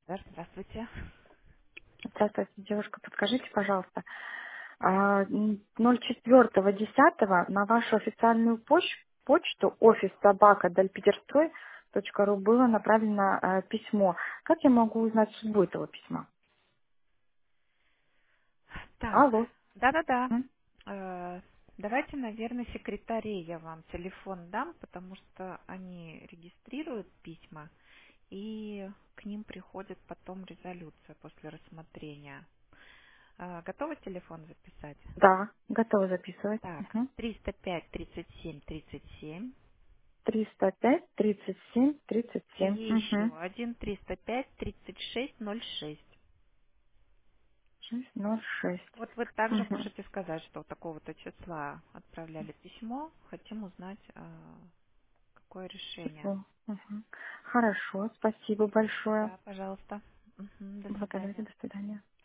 Здравствуйте. Здравствуйте, девушка, подскажите, пожалуйста, 04.10 на вашу официальную почту офис собака дальпетерстрой.ру было направлено письмо. Как я могу узнать судьбу этого письма? Так, Алло. да-да-да. М? Давайте, наверное, секретарей я вам телефон дам, потому что они регистрируют письма, и к ним приходит потом резолюция после рассмотрения. Готовы телефон записать? Да, готова записывать. Так, Угу. 305 37 37 305 37 и 37. Угу. еще один 305 36 06. 606. Вот вы также Угу. можете сказать, что такого-то числа отправляли письмо, хотим узнать, какое решение. Число. Угу. Хорошо, спасибо большое. Да, пожалуйста. Мгм, до Благодарю, свидания. до свидания.